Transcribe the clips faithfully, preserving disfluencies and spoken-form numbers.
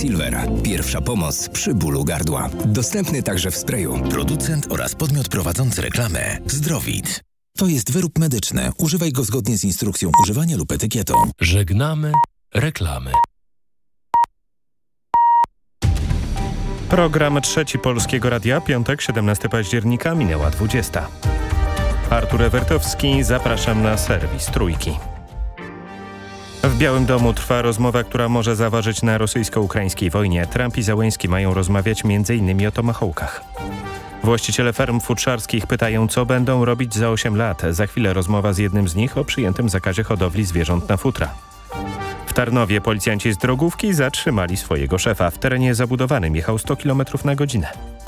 Silver. Pierwsza pomoc przy bólu gardła. Dostępny także w sprayu. Producent oraz podmiot prowadzący reklamę Zdrowit. To jest wyrób medyczny. Używaj go zgodnie z instrukcją używania lub etykietą. Żegnamy reklamy. Program Trzeci Polskiego Radia, piątek, siedemnastego października, minęła dwudziesta. Artur Ewertowski, zapraszam na serwis Trójki. W Białym Domu trwa rozmowa, która może zaważyć na rosyjsko-ukraińskiej wojnie. Trump i Zełenski mają rozmawiać między innymi o tomahawkach. Właściciele ferm futrzarskich pytają, co będą robić za osiem lat. Za chwilę rozmowa z jednym z nich o przyjętym zakazie hodowli zwierząt na futra. W Tarnowie policjanci z drogówki zatrzymali swojego szefa. W terenie zabudowanym jechał sto kilometrów na godzinę.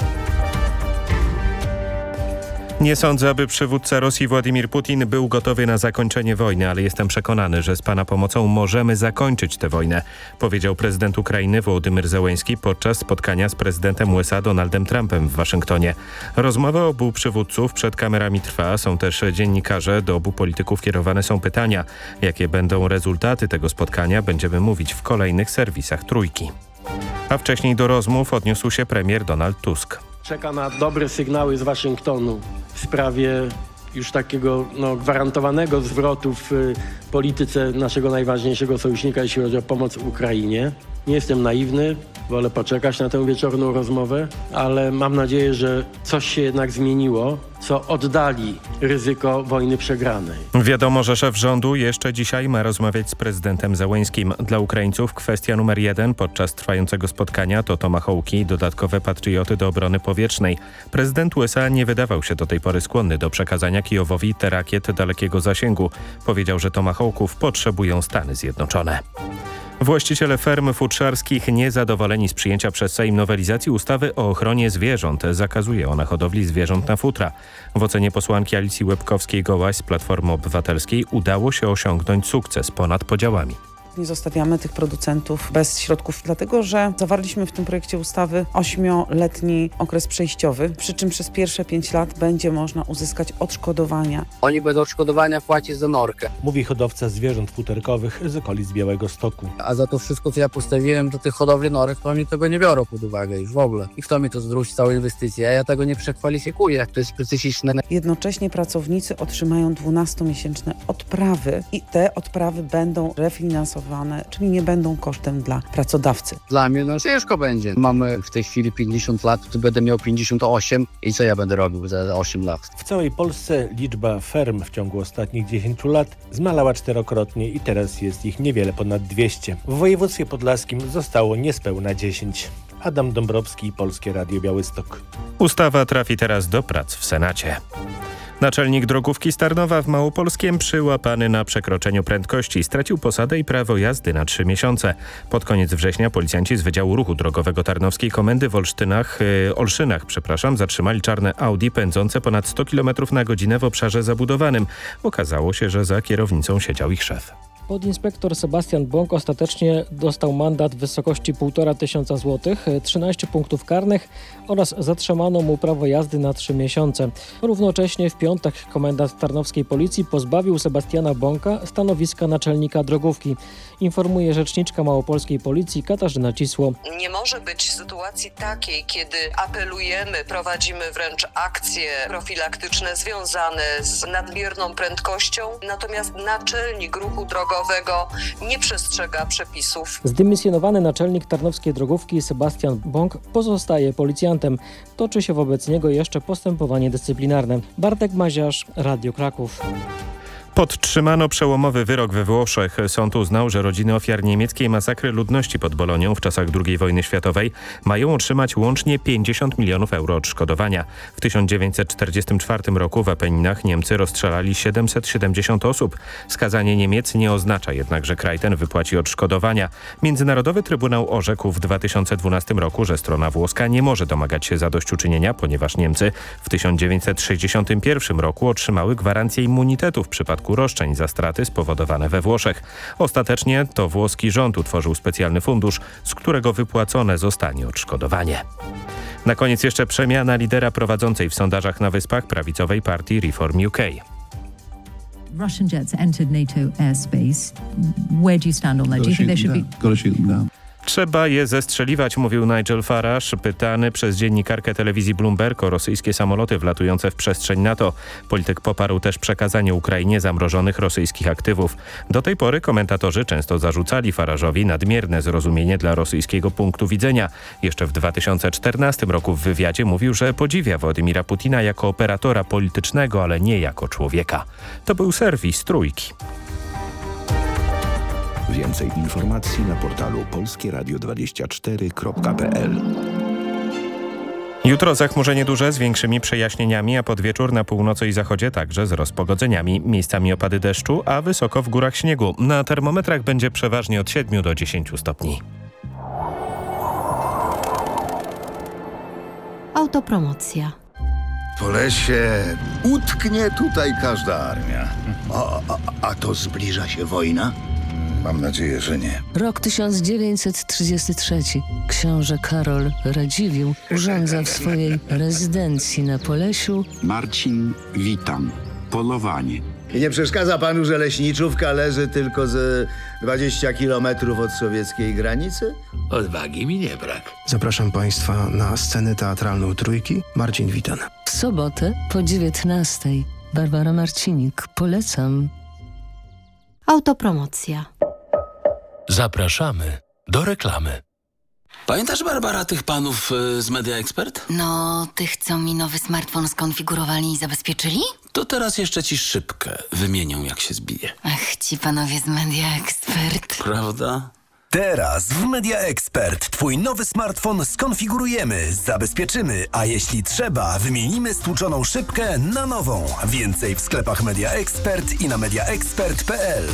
Nie sądzę, aby przywódca Rosji Władimir Putin był gotowy na zakończenie wojny, ale jestem przekonany, że z pana pomocą możemy zakończyć tę wojnę, powiedział prezydent Ukrainy Wołodymyr Zełenski podczas spotkania z prezydentem U S A Donaldem Trumpem w Waszyngtonie. Rozmowa obu przywódców przed kamerami trwa, są też dziennikarze, do obu polityków kierowane są pytania. Jakie będą rezultaty tego spotkania, będziemy mówić w kolejnych serwisach Trójki. A wcześniej do rozmów odniósł się premier Donald Tusk. Czeka na dobre sygnały z Waszyngtonu w sprawie już takiego no, gwarantowanego zwrotu w y, polityce naszego najważniejszego sojusznika, jeśli chodzi o pomoc Ukrainie. Nie jestem naiwny, wolę poczekać na tę wieczorną rozmowę, ale mam nadzieję, że coś się jednak zmieniło, co oddali ryzyko wojny przegranej. Wiadomo, że szef rządu jeszcze dzisiaj ma rozmawiać z prezydentem Zełenskim. Dla Ukraińców kwestia numer jeden podczas trwającego spotkania to tomahawki i dodatkowe patrioty do obrony powietrznej. Prezydent U S A nie wydawał się do tej pory skłonny do przekazania Kijowowi te rakiet dalekiego zasięgu. Powiedział, że tomahawków potrzebują Stany Zjednoczone. Właściciele ferm futrzarskich niezadowoleni z przyjęcia przez Sejm nowelizacji ustawy o ochronie zwierząt. Zakazuje ona hodowli zwierząt na futra. W ocenie posłanki Alicji Łebkowskiej-Gołaś z Platformy Obywatelskiej udało się osiągnąć sukces ponad podziałami. Nie zostawiamy tych producentów bez środków, dlatego że zawarliśmy w tym projekcie ustawy ośmioletni okres przejściowy, przy czym przez pierwsze pięć lat będzie można uzyskać odszkodowania. Oni będą odszkodowania płacić za norkę. Mówi hodowca zwierząt futerkowych z okolic Białegostoku. A za to wszystko, co ja postawiłem do tych hodowli norek, to oni tego nie biorą pod uwagę już w ogóle. I kto mi to zwróci całą inwestycję? A ja tego nie przekwalifikuję. To jest specyficzne. Jednocześnie pracownicy otrzymają dwunastomiesięczne odprawy i te odprawy będą refinansowane, czyli nie będą kosztem dla pracodawcy. Dla mnie no ciężko będzie. Mamy w tej chwili pięćdziesiąt lat, to będę miał pięćdziesiąt osiem i co ja będę robił za osiem lat? W całej Polsce liczba ferm w ciągu ostatnich dziesięciu lat zmalała czterokrotnie i teraz jest ich niewiele ponad dwieście. W województwie podlaskim zostało niespełna dziesięć. Adam Dąbrowski, Polskie Radio Białystok. Ustawa trafi teraz do prac w Senacie. Naczelnik drogówki z Tarnowa w Małopolskiem przyłapany na przekroczeniu prędkości stracił posadę i prawo jazdy na trzy miesiące. Pod koniec września policjanci z Wydziału Ruchu Drogowego Tarnowskiej Komendy w Olsztynach, yy, Olszynach przepraszam, zatrzymali czarne Audi pędzące ponad sto kilometrów na godzinę w obszarze zabudowanym. Okazało się, że za kierownicą siedział ich szef. Podinspektor Sebastian Bąk ostatecznie dostał mandat w wysokości półtora tysiąca złotych, trzynaście punktów karnych oraz zatrzymano mu prawo jazdy na trzy miesiące. Równocześnie w piątek komendant tarnowskiej policji pozbawił Sebastiana Bąka stanowiska naczelnika drogówki. Informuje rzeczniczka małopolskiej policji Katarzyna Cisło. Nie może być sytuacji takiej, kiedy apelujemy, prowadzimy wręcz akcje profilaktyczne związane z nadmierną prędkością, natomiast naczelnik ruchu drogowego nie przestrzega przepisów. Zdymisjonowany naczelnik tarnowskiej drogówki Sebastian Bąk pozostaje policjantem. Toczy się wobec niego jeszcze postępowanie dyscyplinarne. Bartek Maziarz, Radio Kraków. Podtrzymano przełomowy wyrok we Włoszech. Sąd uznał, że rodziny ofiar niemieckiej masakry ludności pod Bolonią w czasach drugiej wojny światowej mają otrzymać łącznie pięćdziesiąt milionów euro odszkodowania. W tysiąc dziewięćset czterdziestym czwartym roku w Apeninach Niemcy rozstrzelali siedemset siedemdziesiąt osób. Skazanie Niemiec nie oznacza jednak, że kraj ten wypłaci odszkodowania. Międzynarodowy Trybunał orzekł w dwa tysiące dwunastym roku, że strona włoska nie może domagać się zadośćuczynienia, ponieważ Niemcy w tysiąc dziewięćset sześćdziesiątym pierwszym roku otrzymały gwarancję immunitetu w przypadku roszczeń za straty spowodowane we Włoszech. Ostatecznie to włoski rząd utworzył specjalny fundusz, z którego wypłacone zostanie odszkodowanie. Na koniec jeszcze przemiana lidera prowadzącej w sondażach na Wyspach prawicowej partii Reform U K. Russian jets entered NATO airspace. Where do you stand on that? Do you think they should be... Trzeba je zestrzeliwać, mówił Nigel Farage, pytany przez dziennikarkę telewizji Bloomberg o rosyjskie samoloty wlatujące w przestrzeń NATO. Polityk poparł też przekazanie Ukrainie zamrożonych rosyjskich aktywów. Do tej pory komentatorzy często zarzucali Farage'owi nadmierne zrozumienie dla rosyjskiego punktu widzenia. Jeszcze w dwa tysiące czternastym roku w wywiadzie mówił, że podziwia Władimira Putina jako operatora politycznego, ale nie jako człowieka. To był serwis Trójki. Więcej informacji na portalu polskie radio dwadzieścia cztery kropka p l. Jutro zachmurzenie duże z większymi przejaśnieniami, a pod wieczór na północy i zachodzie także z rozpogodzeniami. Miejscami opady deszczu, a wysoko w górach śniegu. Na termometrach będzie przeważnie od siedmiu do dziesięciu stopni. Autopromocja. Po lesie utknie tutaj każda armia. A, a, a to zbliża się wojna? Mam nadzieję, że nie. Rok tysiąc dziewięćset trzydziesty trzeci. Książę Karol Radziwiłł urządza w swojej rezydencji na Polesiu. Marcin, witam. Polowanie. I nie przeszkadza panu, że leśniczówka leży tylko ze dwadzieścia kilometrów od sowieckiej granicy? Odwagi mi nie brak. Zapraszam państwa na scenę teatralną Trójki. Marcin Witan. W sobotę po dziewiętnastej. Barbara Marcinik. Polecam. Autopromocja. Zapraszamy do reklamy. Pamiętasz, Barbara, tych panów y, z Media Expert? No, tych, co mi nowy smartfon skonfigurowali i zabezpieczyli? To teraz jeszcze ci szybkę wymienią, jak się zbije. Ach, ci panowie z Media Expert. Prawda? Teraz w Media Expert twój nowy smartfon skonfigurujemy, zabezpieczymy, a jeśli trzeba, wymienimy stłuczoną szybkę na nową. Więcej w sklepach Media Expert i na media expert kropka p l.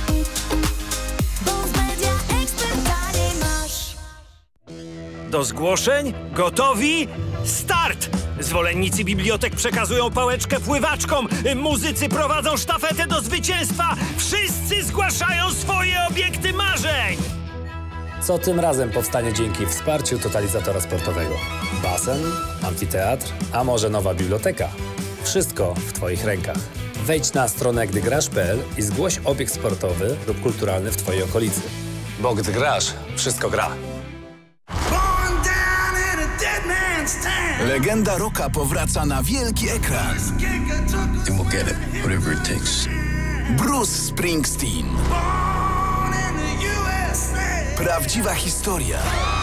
Do zgłoszeń? Gotowi? Start! Zwolennicy bibliotek przekazują pałeczkę pływaczkom, muzycy prowadzą sztafetę do zwycięstwa, wszyscy zgłaszają swoje obiekty marzeń! Co tym razem powstanie dzięki wsparciu totalizatora sportowego? Basen, amfiteatr, a może nowa biblioteka? Wszystko w twoich rękach. Wejdź na stronę gdygrasz kropka p l i zgłoś obiekt sportowy lub kulturalny w twojej okolicy. Bo gdy grasz, wszystko gra. Legenda rocka powraca na wielki ekran. And we'll get it, whatever it takes. Bruce Springsteen. Prawdziwa historia.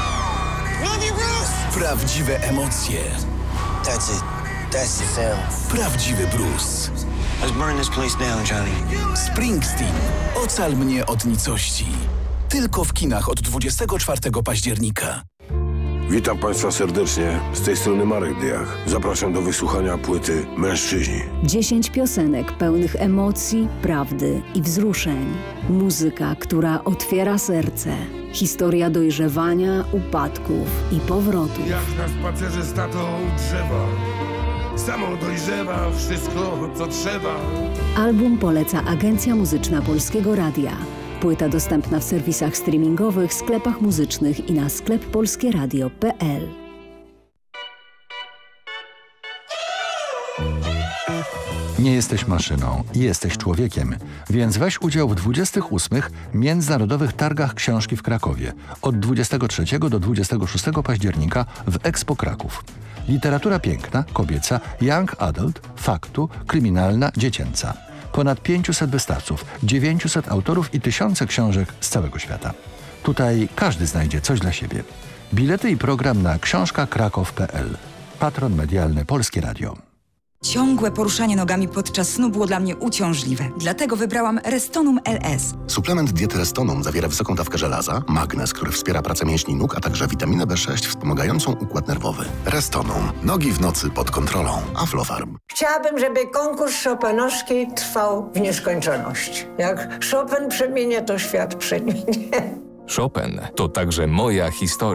Prawdziwe emocje. That's it. That's the sound. Prawdziwy Bruce. Let's burn this place down, Johnny. Springsteen. Ocal mnie od nicości. Tylko w kinach od dwudziestego czwartego października. Witam Państwa serdecznie, z tej strony Marek Dyjach. Zapraszam do wysłuchania płyty Mężczyźni. Dziesięć piosenek pełnych emocji, prawdy i wzruszeń. Muzyka, która otwiera serce. Historia dojrzewania, upadków i powrotów. Jak na spacerze z tatą u drzewa. Samo dojrzewa wszystko, co trzeba. Album poleca Agencja Muzyczna Polskiego Radia. Płyta dostępna w serwisach streamingowych, sklepach muzycznych i na sklep polskie radio kropka p l. Nie jesteś maszyną, jesteś człowiekiem, więc weź udział w dwudziestych ósmych Międzynarodowych Targach Książki w Krakowie od dwudziestego trzeciego do dwudziestego szóstego października w Expo Kraków. Literatura piękna, kobieca, young adult, faktu, kryminalna, dziecięca. Ponad pięciuset wystawców, dziewięciuset autorów i tysiące książek z całego świata. Tutaj każdy znajdzie coś dla siebie. Bilety i program na książka kraków kropka p l. Patron medialny Polskie Radio. Ciągłe poruszanie nogami podczas snu było dla mnie uciążliwe. Dlatego wybrałam Restonum L S. Suplement diety Restonum zawiera wysoką dawkę żelaza, magnez, który wspiera pracę mięśni nóg, a także witaminę B sześć wspomagającą układ nerwowy. Restonum. Nogi w nocy pod kontrolą. Aflofarm. Chciałabym, żeby konkurs Chopinowski trwał w nieskończoność. Jak Chopin przemienia, to świat przeminie. Chopin to także moja historia.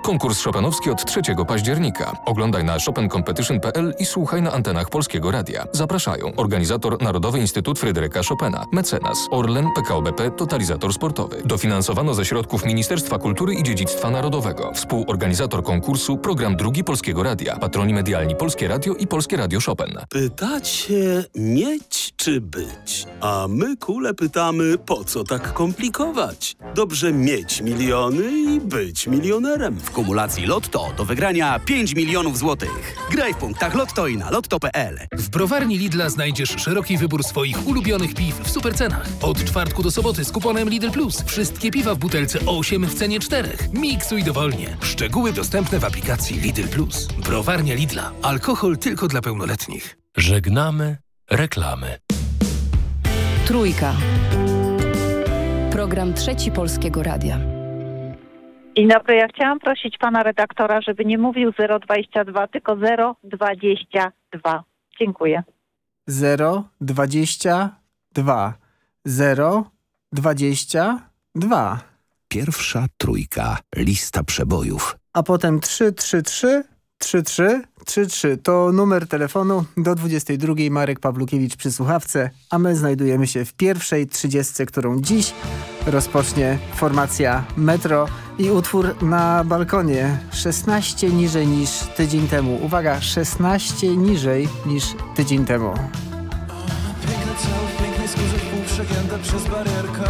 Konkurs Chopinowski od trzeciego października. Oglądaj na chopin competition kropka p l i słuchaj na antenach Polskiego Radia. Zapraszają organizator Narodowy Instytut Fryderyka Chopina, mecenas Orlen, P K O B P, Totalizator Sportowy. Dofinansowano ze środków Ministerstwa Kultury i Dziedzictwa Narodowego. Współorganizator konkursu Program Drugi Polskiego Radia. Patroni medialni Polskie Radio i Polskie Radio Chopin. Pytacie mieć czy być? A my kule pytamy, po co tak komplikować? Dobrze mieć miliony i być milionerem. W kumulacji Lotto do wygrania pięć milionów złotych. Graj w punktach Lotto i na lotto kropka p l. W browarni Lidla znajdziesz szeroki wybór swoich ulubionych piw w supercenach. Od czwartku do soboty z kuponem Lidl Plus. Wszystkie piwa w butelce osiem w cenie czterech. Miksuj dowolnie. Szczegóły dostępne w aplikacji Lidl Plus. Browarnia Lidla. Alkohol tylko dla pełnoletnich. Żegnamy reklamy. Trójka. Program Trzeci Polskiego Radia. Dzień dobry, ja chciałam prosić pana redaktora, żeby nie mówił zero dwadzieścia dwa, tylko zero dwadzieścia dwa. Dziękuję. zero dwadzieścia dwa. zero dwadzieścia dwa. Pierwsza trójka. Lista przebojów. A potem trzy trzy trzy trzy trzy trzy trzy. To numer telefonu do dwudziestej drugiej. Marek Pawlukiewicz przy słuchawce, a my znajdujemy się w pierwszej trzydziestce, którą dziś rozpocznie formacja Metro i utwór Na balkonie. szesnaście niżej niż tydzień temu. Uwaga, szesnaście niżej niż tydzień temu. Piękne ciało w pięknej skórze, pół przegięte przez barierkę.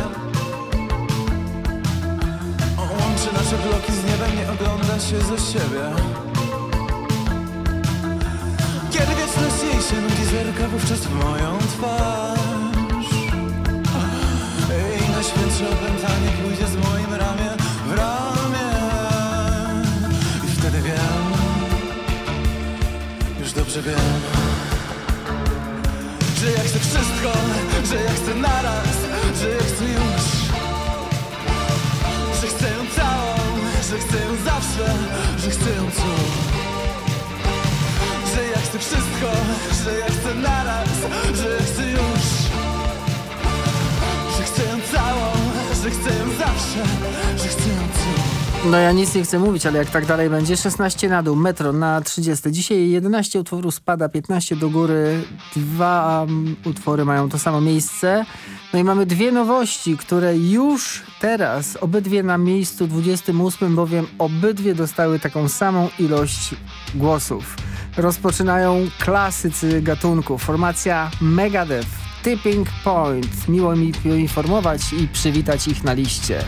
Łączy nasze bloki z niebem, nie ogląda się ze siebie. Kiedy wieczność jej się nudzi, zerka wówczas w moją twarz. I najświętsze opętanie pójdzie z moim ramię w ramię. I wtedy wiem, już dobrze wiem, że ja chcę wszystko, że ja chcę naraz, że ja chcę już, że chcę ją całą, że chcę ją zawsze, że chcę ją tu. Że ja chcę wszystko, że ja chcę naraz, że ja chcę już, że chcę ją całą, że chcę ją zawsze, że chcę ją tu. No ja nic nie chcę mówić, ale jak tak dalej będzie, szesnaście na dół, Metro na trzydzieste. Dzisiaj jedenaście utworów spada, piętnaście do góry, dwa um, utwory mają to samo miejsce. No i mamy dwie nowości, które już teraz, obydwie na miejscu dwudziestym ósmym, bowiem obydwie dostały taką samą ilość głosów. Rozpoczynają klasycy gatunku, formacja Megadeth, Tipping Point. Miło mi poinformować i przywitać ich na liście.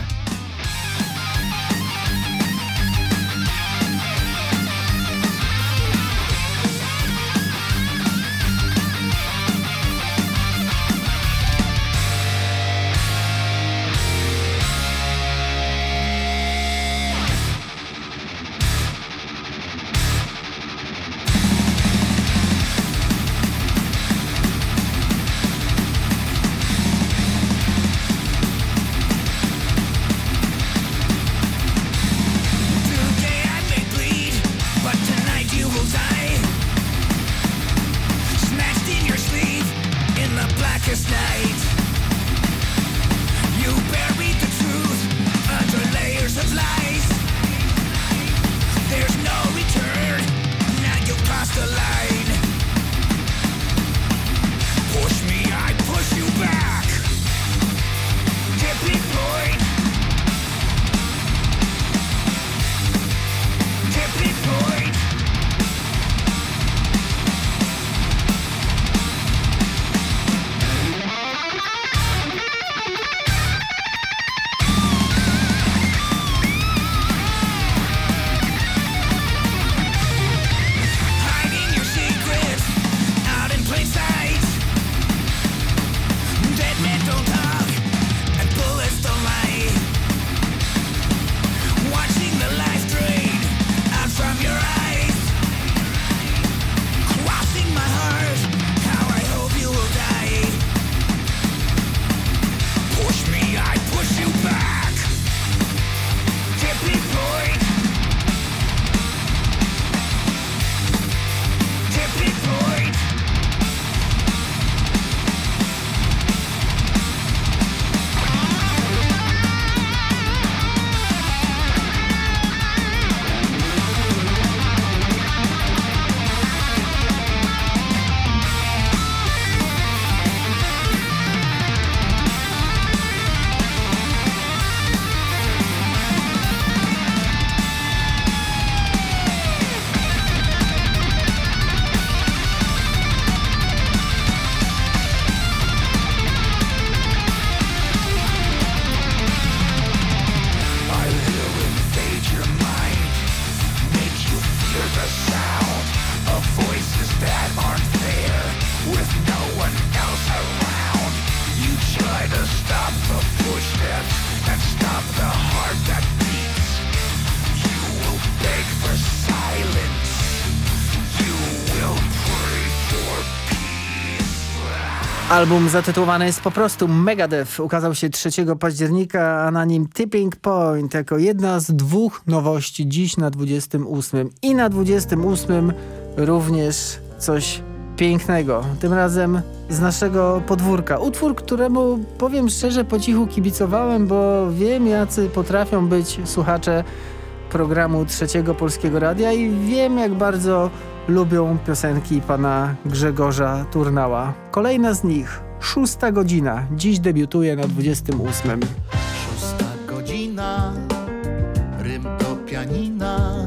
Album zatytułowany jest po prostu Megadeth. Ukazał się trzeciego października, a na nim Tipping Point jako jedna z dwóch nowości dziś na dwudziestym ósmym. I na dwudziestym ósmym również coś pięknego. Tym razem z naszego podwórka. Utwór, któremu powiem szczerze po cichu kibicowałem, bo wiem jacy potrafią być słuchacze programu Trzeciego Polskiego Radia i wiem jak bardzo lubią piosenki pana Grzegorza Turnała. Kolejna z nich, Szósta godzina. Dziś debiutuje na dwudziestym ósmym. Szósta godzina, rym do pianina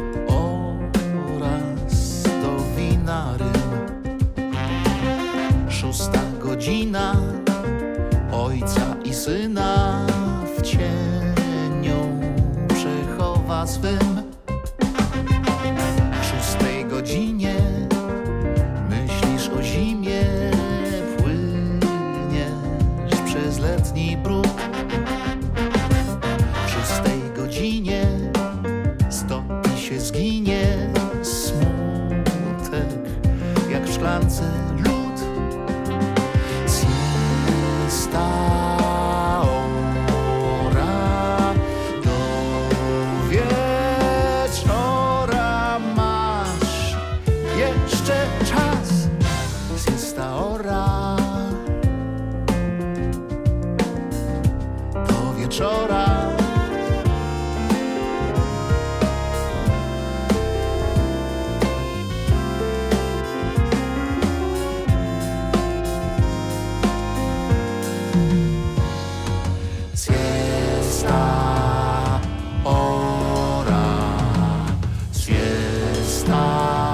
oraz do wina rym. Szósta godzina, ojca i syna w cieniu przechowa swym. Godzinie myślisz o zimie, płyniesz przez letni brud. W szóstej godzinie stopi się zginie smutek, jak w szklance lód. Siesta ora do wieczora masz jeszcze czas, siesta ora do wieczora. Siesta ora, siesta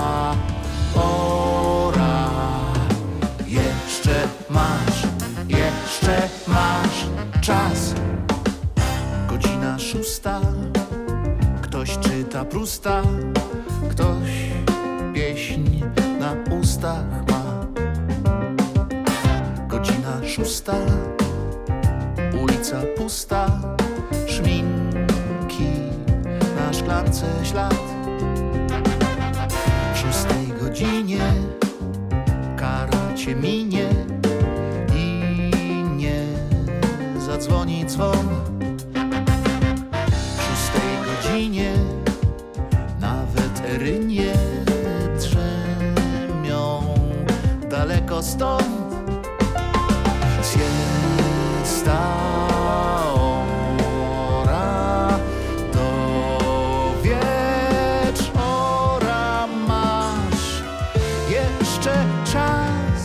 masz, jeszcze masz czas. Godzina szósta, ktoś czyta Prusta, ktoś pieśń na ustach ma. Godzina szósta, ulica pusta, szminki na szklance ślad. W szóstej godzinie kara cię minie i nie zadzwoni dzwon. W szóstej godzinie nawet erynie drzemią daleko stąd. Siesta ora do wieczora masz jeszcze czas.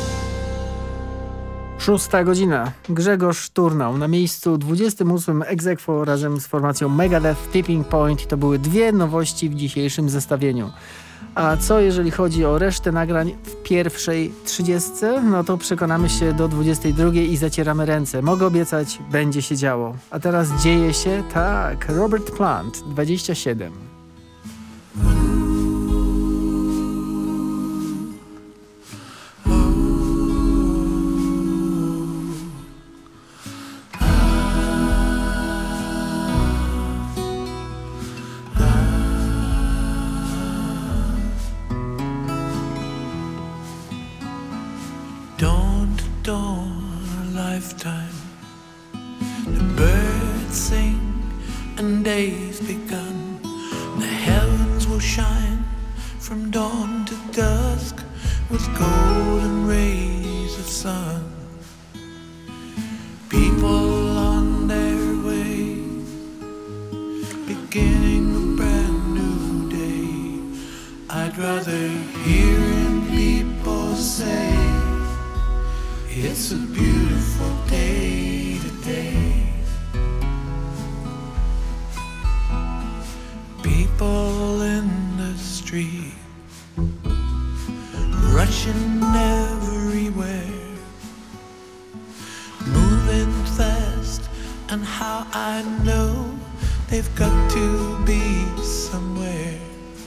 Szósta godzina. Grzegorz Turnał na miejscu dwudziestym ósmym ex aequo razem z formacją Megadeth, Tipping Point. To były dwie nowości w dzisiejszym zestawieniu. A co jeżeli chodzi o resztę nagrań w pierwszej trzydziestce? No to przekonamy się do dwudziestej drugiej i zacieramy ręce. Mogę obiecać, będzie się działo. A teraz dzieje się tak. Robert Plant, dwadzieścia siedem. Day's begun. The heavens will shine from dawn to dusk with golden rays of sun. People on their way, beginning a brand new day. I'd rather hear people say it's a beautiful day today. People in the street, rushing everywhere, moving fast, and how I know they've got to be somewhere.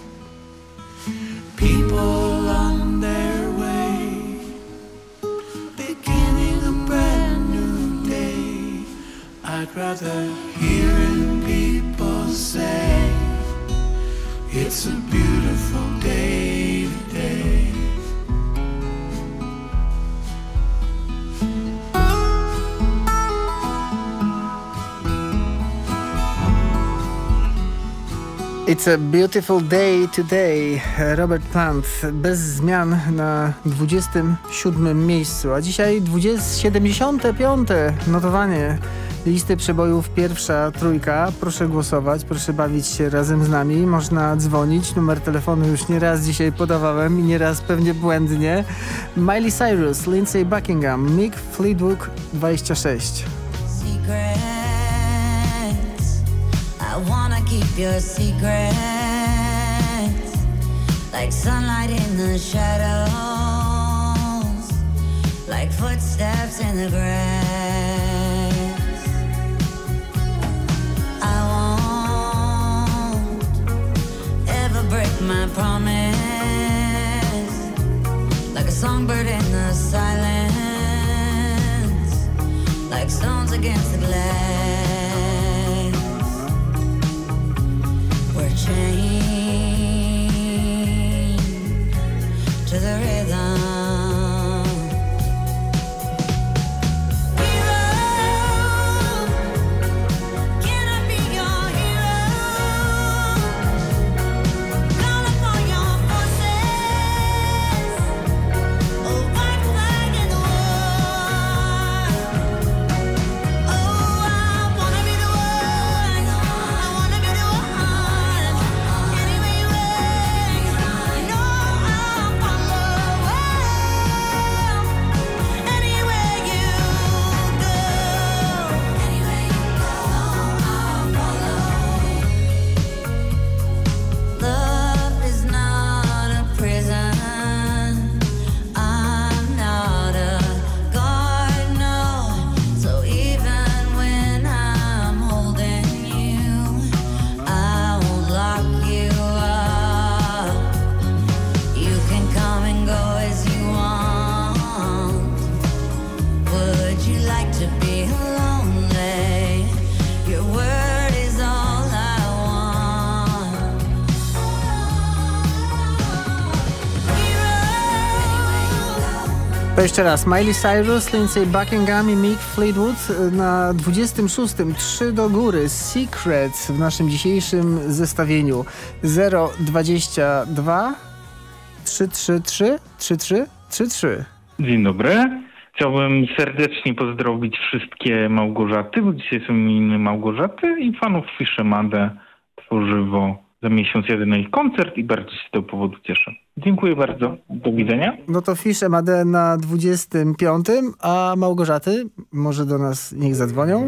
People on their way, beginning a brand new day. I'd rather hear people say it's a beautiful day today. It's a beautiful day today. Robert Plant bez zmian na dwudziestym siódmym miejscu, a dzisiaj siedemdziesiąte piąte notowanie listy przebojów, pierwsza trójka. Proszę głosować, proszę bawić się razem z nami. Można dzwonić, numer telefonu już nieraz dzisiaj podawałem i nieraz pewnie błędnie. Miley Cyrus, Lindsey Buckingham, Mick Fleetwood dwadzieścia sześć. I wanna keep your secrets, like sunlight in the shadows, like footsteps in the grass. I won't ever break my promise, like a songbird in the silence, like stones against the glass. Chained to the rhythm. To jeszcze raz, Miley Cyrus, Lindsey Buckingham i Mick Fleetwood na dwudziestym szóstym, trzy do góry, Secret w naszym dzisiejszym zestawieniu. zero dwadzieścia dwa trzy trzy trzy trzy trzy trzy trzy. Dzień dobry. Chciałbym serdecznie pozdrowić wszystkie Małgorzaty, bo dzisiaj są imieniny Małgorzaty i fanów Fiszemadę tworzywo. Za miesiąc jeden na ich koncert i bardzo się z tego powodu cieszę. Dziękuję bardzo. Do widzenia. No to Fisz Emadę na dwudziestym piątym, a Małgorzaty może do nas niech zadzwonią.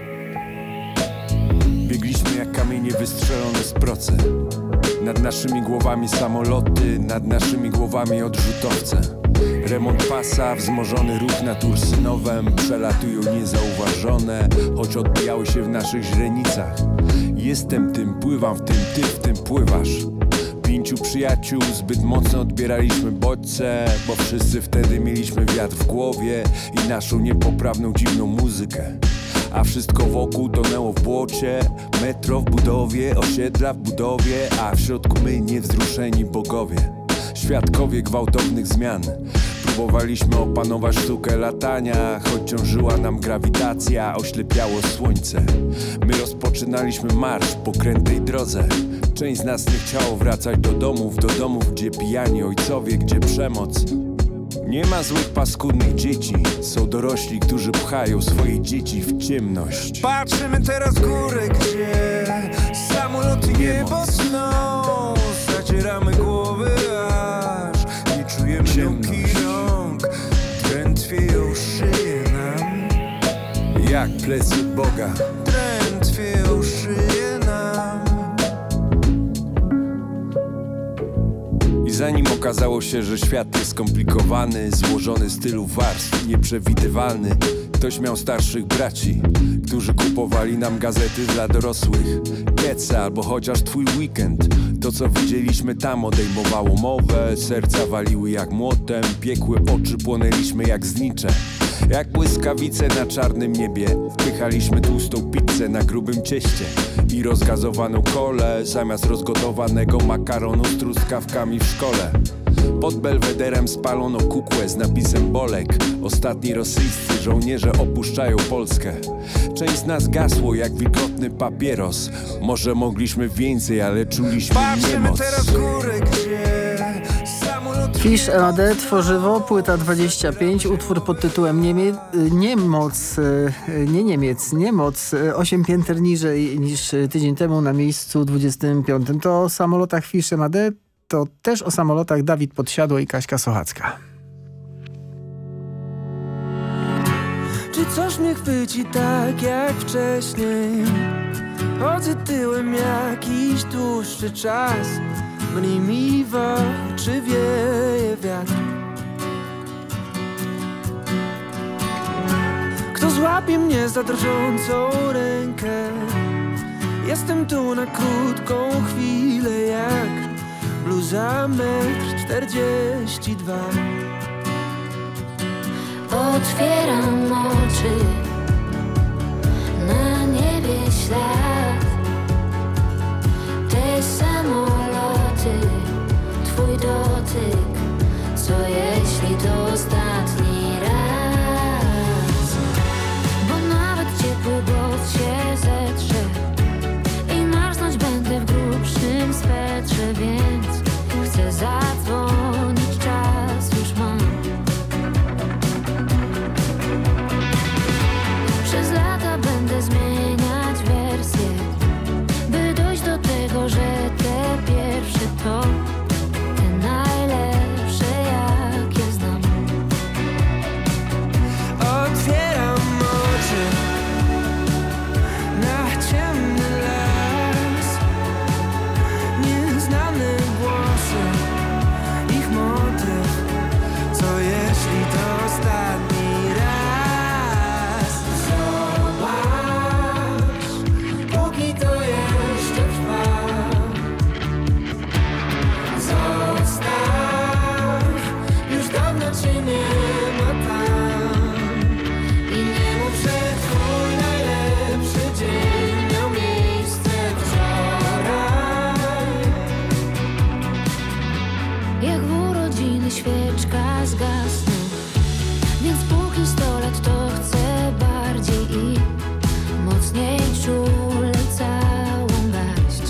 Biegliśmy jak kamienie wystrzelone z procy. Nad naszymi głowami samoloty, nad naszymi głowami odrzutowce. Remont pasa, wzmożony ruch nad Ursynowem, przelatują niezauważone, choć odbijały się w naszych źrenicach. Jestem tym, pływam w tym, ty w tym pływasz. Pięciu przyjaciół, zbyt mocno odbieraliśmy bodźce, bo wszyscy wtedy mieliśmy wiatr w głowie i naszą niepoprawną, dziwną muzykę. A wszystko wokół tonęło w błocie, metro w budowie, osiedla w budowie, a w środku my niewzruszeni bogowie. Świadkowie gwałtownych zmian. Próbowaliśmy opanować sztukę latania, choć ciążyła nam grawitacja, oślepiało słońce. My rozpoczynaliśmy marsz po krętej drodze. Część z nas nie chciało wracać do domów, do domów, gdzie pijani ojcowie, gdzie przemoc. Nie ma złych, paskudnych dzieci, są dorośli, którzy pchają swoje dzieci w ciemność. Patrzymy teraz w górę, gdzie samoloty niebo sną. Zacieramy głowy, aż nie czujemy nóg i rąk. Drętwieją szyje nam jak plecy Boga. Drętwieją szyje nam. I zanim okazało się, że świat jest skomplikowany, złożony z tylu warstw, nieprzewidywalny, ktoś miał starszych braci, którzy kupowali nam gazety dla dorosłych. Keca albo chociaż Twój weekend. To co widzieliśmy tam odejmowało mowę, serca waliły jak młotem, piekły oczy, płonęliśmy jak znicze. Jak błyskawice na czarnym niebie, wpychaliśmy tłustą pizzę na grubym cieście i rozgazowaną kolę zamiast rozgotowanego makaronu z truskawkami w szkole. Pod Belwederem spalono kukłę z napisem Bolek. Ostatni rosyjscy żołnierze opuszczają Polskę. Część z nas gasło jak wilgotny papieros. Może mogliśmy więcej, ale czuliśmy niemoc. Fisz M A D, Tworzywo, płyta dwadzieścia pięć, utwór pod tytułem Niemie Niemoc, nie Niemiec, Niemoc, osiem pięter niżej niż tydzień temu na miejscu dwudziestym piątym. To o samolotach Fisz M A D, to też o samolotach Dawid Podsiadło i Kaśka Sochacka. Czy coś mnie chwyci tak jak wcześniej? Chodzę tyłem jakiś dłuższy czas. Mniej mi w oczy wieje wiatr. Kto złapie mnie za drżącą rękę? Jestem tu na krótką chwilę jak bluza metr czterdzieści dwa. Otwieram oczy, na niebie ślad. Te samoloty, twój dotyk. Co jeśli to ostatni raz? Bo nawet ciepły głos się zetrze i marznąć będę w grubszym swetrze, więc chcę zadzwonić, czas już mam. Przez lata będę zmieniać wersję, by dojść do tego, że te pierwsze to te najlepsze, jakie znam. Otwieram oczy na ciemny las. Nieznane głosy, ich motyw. Co jeśli to ostatni raz? Zobacz, póki to jeszcze trwa. Zostaw, już dawno cię nie ma tam. I nie mów, że twój najlepszy dzień miał miejsce wczoraj. Jak w urodziny świeczka zgasnie, więc póki sto lat to chcę bardziej i mocniej czule całą garść.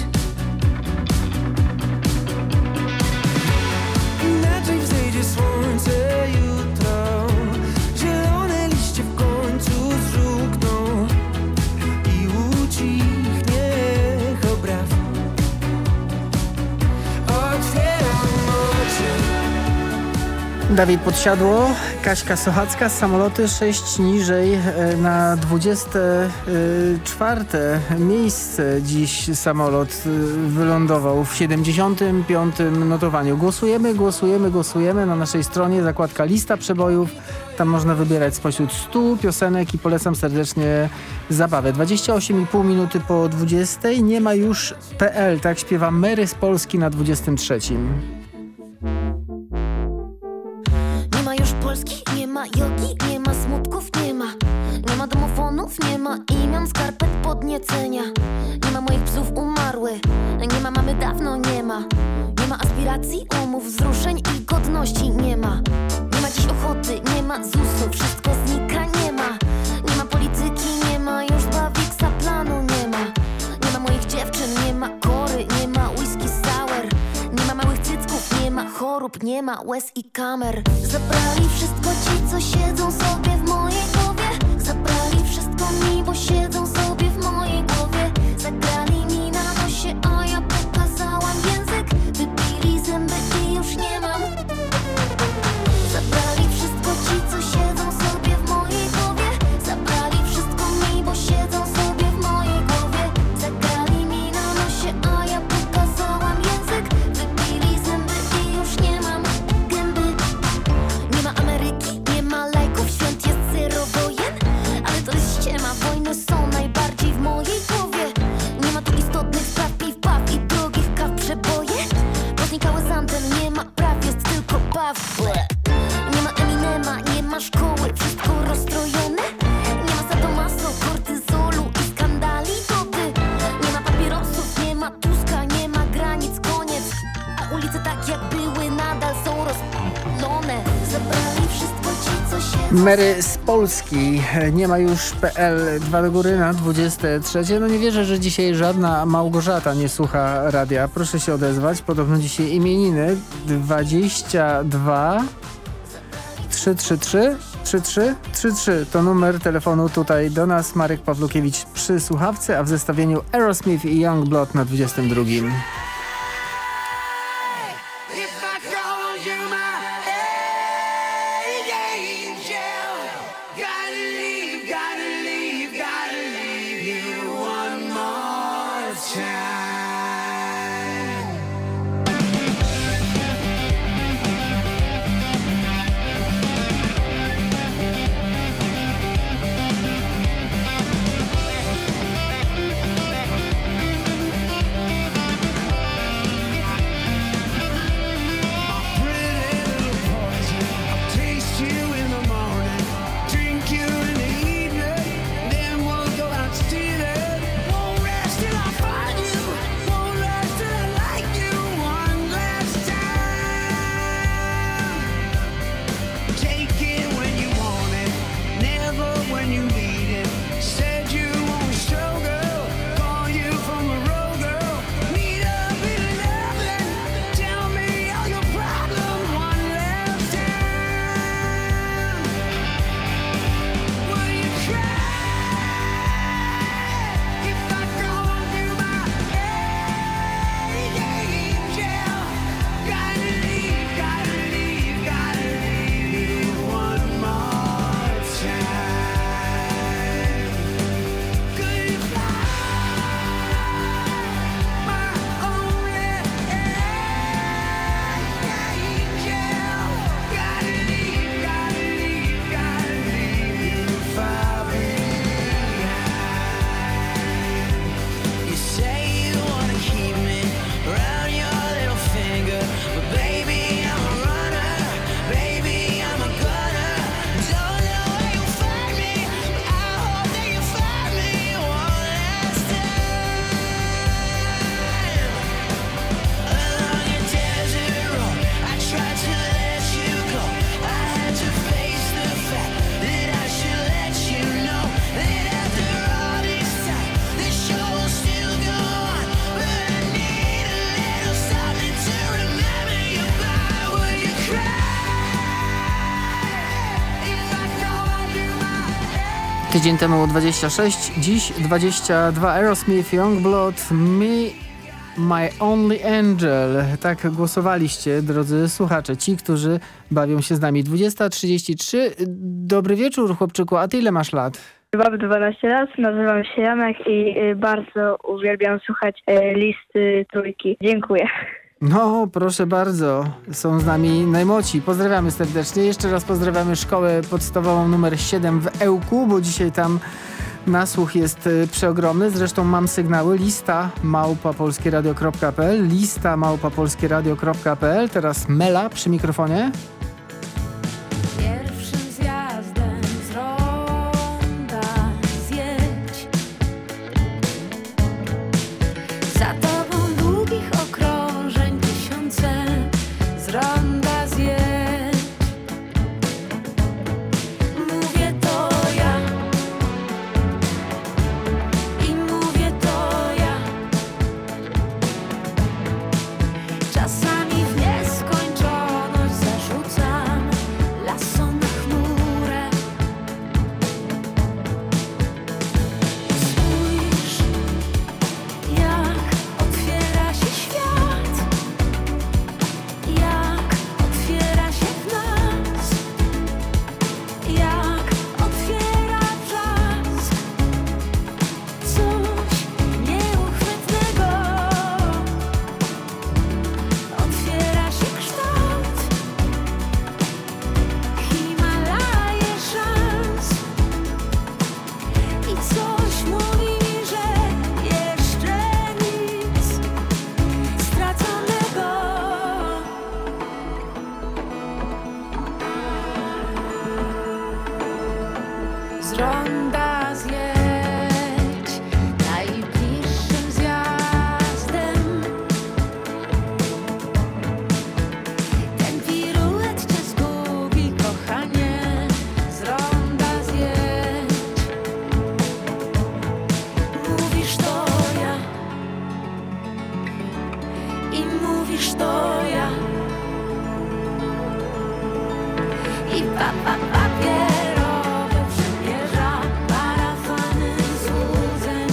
Inaczej wzejdzie słońce jutro. Zielone liście w końcu zżółkną i ucichnie echo braw. Otwieram oczy. Dawid Podsiadło, Kaśka Sochacka, samoloty sześć niżej e, na dwudzieste czwarte miejsce dziś samolot e, wylądował w siedemdziesiątym piątym notowaniu. Głosujemy, głosujemy, głosujemy na naszej stronie, zakładka lista przebojów. Tam można wybierać spośród stu piosenek i polecam serdecznie zabawę. dwadzieścia osiem i pół minuty po dwudziestej. Nie ma już P L, tak śpiewa Mary z Polski na dwudziestym trzecim. Nie ma już Polski, nie ma jogi, nie ma smutków, nie ma. Nie ma domofonów, nie ma imion, skarpet, podniecenia. Nie ma moich psów, umarły. Nie ma mamy, dawno nie ma. Nie ma aspiracji, umów, wzruszeń i godności, nie ma. Nie ma dziś ochoty, nie ma Z U S-u, wszystko znika, nie ma. Nie ma polityki, nie ma już Bawiksa, planu, nie ma. Nie ma moich dziewczyn, nie ma kory, nie ma whisky sour. Nie ma małych cycków, nie ma chorób, nie ma łez i kamer. Zabrali wszystko ci, co siedzą sobie w mojej głowie. Zabrali wszystko mi, bo siedzą sobie w mojej głowie. Zagrali mi na nosie, a ja pokazałam język. Wybili zęby i już nie mam. Zabrali wszystko ci, co siedzą sobie w mojej głowie. Zabrali wszystko mi, bo siedzą sobie w mojej głowie. Zagrali mi na nosie, a ja pokazałam język. Wybili zęby i już nie mam gęby. Nie ma Ameryki, nie ma lajków, świąt jest zero wojen. Ale to jest ściema, wojny są najbardziej Mary z Polski, nie ma już P L, dwa do góry na dwudzieste trzecie. No nie wierzę, że dzisiaj żadna Małgorzata nie słucha radia. Proszę się odezwać, podobno dzisiaj imieniny. dwadzieścia dwa trzysta trzydzieści trzy trzy trzy trzy trzy to numer telefonu tutaj do nas. Marek Pawlukiewicz przy słuchawce, a w zestawieniu Aerosmith i Youngblood na dwudziestym drugim. Tydzień temu dwadzieścia sześć, dziś dwadzieścia dwa. Aerosmith, Youngblood, Me, My Only Angel. Tak głosowaliście, drodzy słuchacze, ci, którzy bawią się z nami. dwudziesta trzydzieści trzy. Dobry wieczór, chłopczyku, a ty ile masz lat? Mam dwanaście lat, nazywam się Janek i bardzo uwielbiam słuchać listy Trójki. Dziękuję. No, proszę bardzo. Są z nami najmłodsi. Pozdrawiamy serdecznie. Jeszcze raz pozdrawiamy szkołę podstawową numer siedem w Ełku, bo dzisiaj tam nasłuch jest przeogromny. Zresztą mam sygnały. Lista małpa polskieradio kropka p l. Lista małpa polskieradio kropka p l. Teraz Mela przy mikrofonie. Czasami w nieskończoność zarzucam. i mówisz to ja. I pa, pa, papierowe przymierza, parafany złudzeń.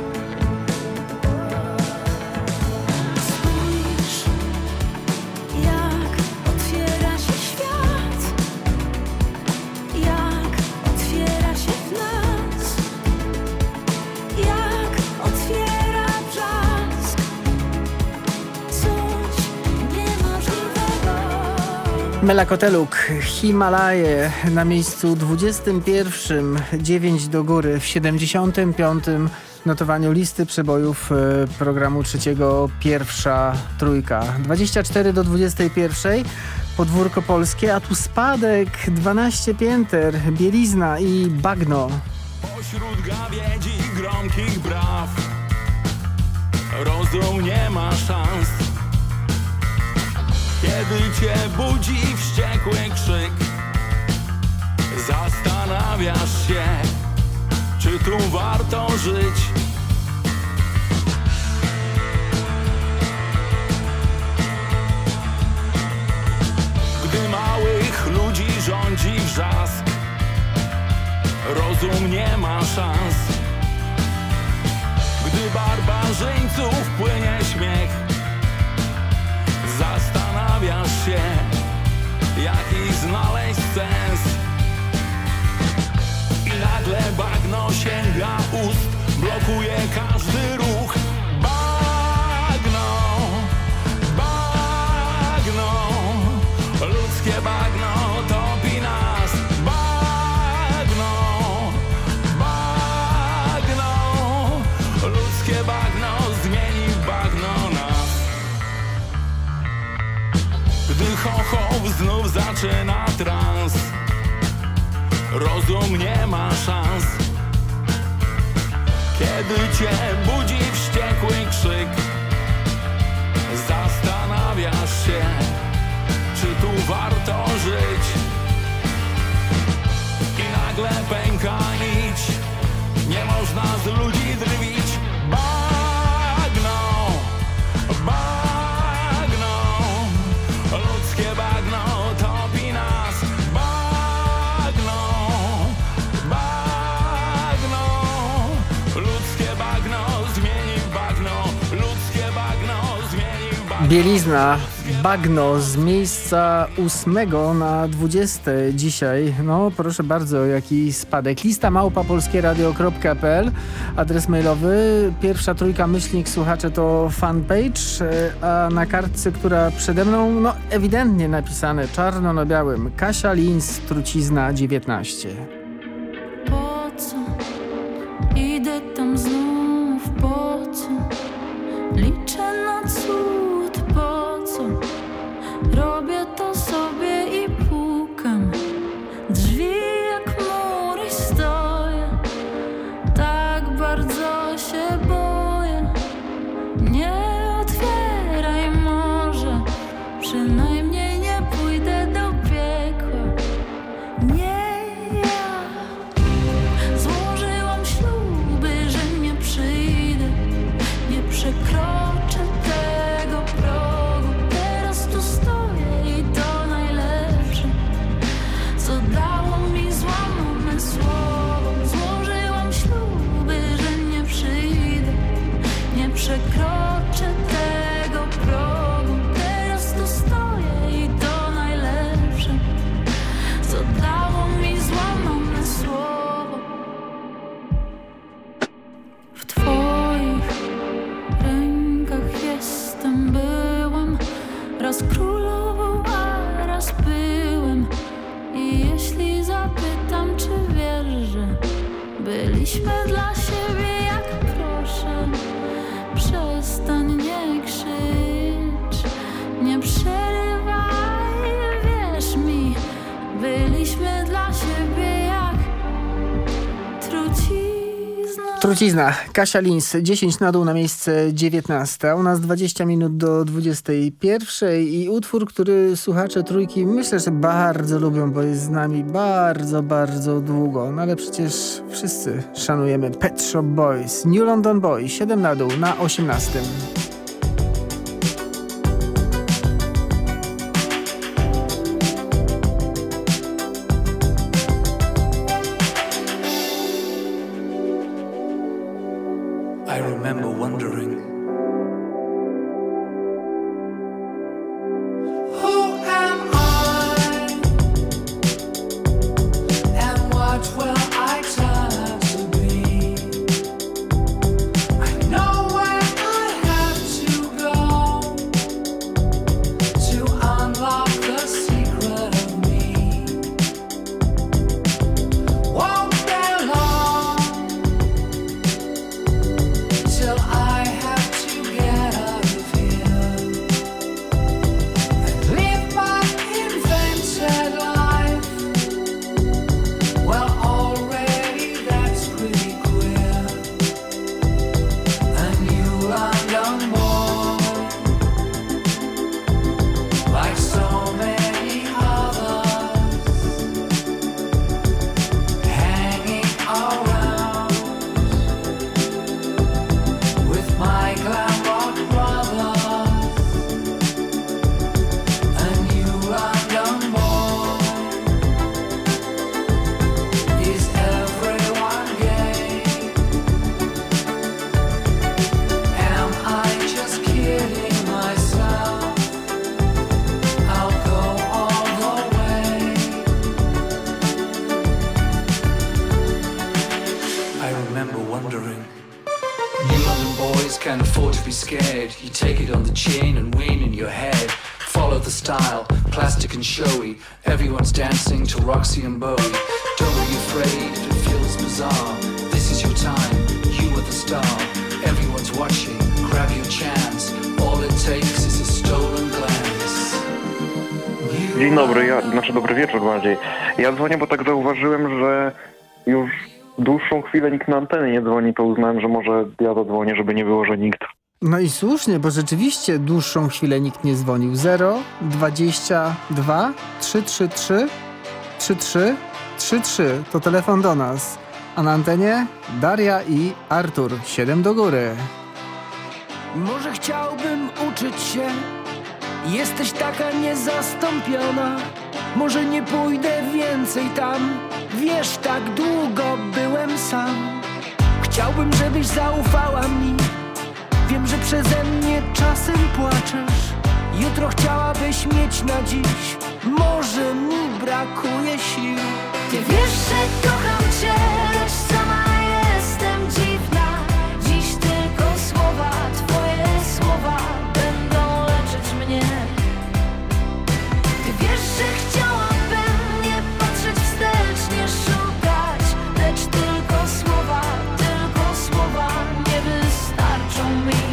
Spójrz, jak otwiera się świat, jak otwiera się w nas, jak otwiera brzask coś niemożliwego. Mela Koteluk, Himalaje na miejscu dwudziestym pierwszym, dziewięć do góry w siedemdziesiątym piątym notowaniu listy przebojów e, programu trzeciego Pierwsza Trójka. dwadzieścia cztery do dwudziestej pierwszej, podwórko polskie, a tu spadek dwanaście pięter, bielizna i bagno. Pośród gawiedzi gromkich braw rozum nie ma szans. Kiedy cię budzi wściekły krzyk, zastanawiasz się, czy tu warto żyć. Gdy małych ludzi rządzi wrzask, rozum nie ma szans. Gdy barbarzyńców płynie śmiech, zastanawiasz się, jaki znaleźć sens. I nagle bagno sięga ust, blokuje każdy ruch. Bagno, bagno, ludzkie bagno topi nas. Bagno, bagno, ludzkie bagno zmieni w bagno nas. Gdy chochoł znów zaczyna trans, rozum nie ma szans. Kiedy cię budzi wściekły krzyk, zastanawiasz się, czy tu warto żyć. I nagle pęka nić, nie można z ludzi drwić. Bagno, bagno, ludzkie bagno topi nas. Bagno, bagno, ludzkie bagno zmieni w bagno. Ludzkie bagno zmieni w bagno. Bielizna, bagno z miejsca ósmego na dwudzieste dzisiaj. No proszę bardzo, jaki spadek. Lista małpa polskieradio kropka p l, adres mailowy. Pierwsza trójka myślnik słuchacze to fanpage, a na kartce, która przede mną, no ewidentnie napisane czarno na białym: Kasia Lins, trucizna dziewiętnaście. Po co idę tam znów? Po co liczę na cud? Po co robię to sobie i pukam drzwi jak mury, stoję, tak bardzo się boję. Nie otwieraj, może przynajmniej nie pójdę do piekła. Nie ja złożyłam śluby, że nie przyjdę, nie przekroczę tego progu. Teraz tu stoję i to najlepsze, co dało mi złamane słowo. Złożyłam śluby, że nie przyjdę, nie przekroczę tego progu. Teraz tu stoję i to najlepsze, co dało mi złamane słowo. W twoich rękach jestem, byłem raz królową, a raz byłem. I jeśli zapytam, czy wiesz, że byliśmy dla siebie, jak proszę, przestań, nie krzycz, nie przerywaj, wierz mi, byliśmy dla siebie jak trucizna. Trucizna, Kasia Lins, dziesięć na dół na miejsce dziewiętnaste. U nas dwadzieścia minut do dwudziestej pierwszej i utwór, który słuchacze trójki myślę, że bardzo lubią, bo jest z nami bardzo, bardzo długo. No ale przecież wszyscy szanujemy Pet Shop Boys. New London Boy, siedem na dół na osiemnastym. scared. You take it on the chin and win in your head. Follow the style, plastic and showy. Everyone's dancing to Roxy and Bowie. Don't be afraid if it feels bizarre. This is your time, you are the star. Everyone's watching, grab your chance. All it takes is a stolen glance. Dzień dobry, ja, znaczy dobry wieczór bardziej. Ja dzwonię, bo tak zauważyłem, że już dłuższą chwilę nikt na antenie nie dzwoni, to uznałem, że może ja zadzwonię, żeby nie było, że nikt. No i słusznie, bo rzeczywiście dłuższą chwilę nikt nie dzwonił. zero dwadzieścia dwa trzysta trzydzieści trzy trzydzieści trzy trzydzieści trzy to telefon do nas. A na antenie Daria i Artur. siedem do góry. Może chciałbym uczyć się. Jesteś taka niezastąpiona. Może nie pójdę więcej tam. Wiesz, tak długo byłem sam. Chciałbym, żebyś zaufała mi. Wiem, że przeze mnie czasem płaczesz. Jutro chciałabyś mieć na dziś. Może mi brakuje sił. Ty wiesz, że kocham cię, lecz sama jestem dziwna. Dziś tylko słowa, twoje słowa będą leczyć mnie. Ty wiesz, że chciałabym nie patrzeć wstecz, nie szukać, lecz tylko słowa, tylko słowa nie wystarczą mi.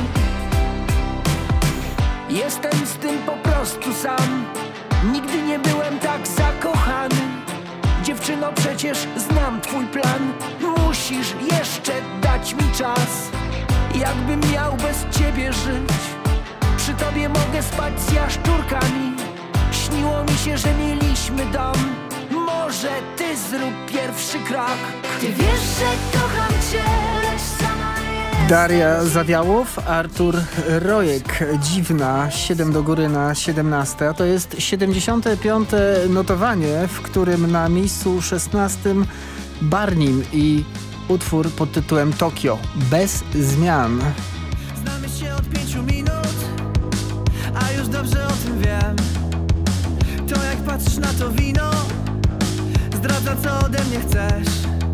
Jestem z tym po prostu sam. Nigdy nie byłem tak zakochany. Dziewczyno, przecież znam twój plan. Musisz jeszcze dać mi czas. Jakbym miał bez ciebie żyć. Przy tobie mogę spać z jaszczurkami. Śniło mi się, że mieliśmy dom. Może ty zrób pierwszy krok. Ty wiesz, że kocham cię, lecz sama jestem. Daria Zawiałów, Artur Rojek. Dziwna, siedem do góry na siedemnaste. A to jest siedemdziesiąte piąte notowanie, w którym na miejscu szesnastym Barnim i utwór pod tytułem Tokio. Bez zmian. Znamy się od pięciu minut, a już dobrze o tym wiem. To jak patrzysz na to wino, zdradza co ode mnie chcesz.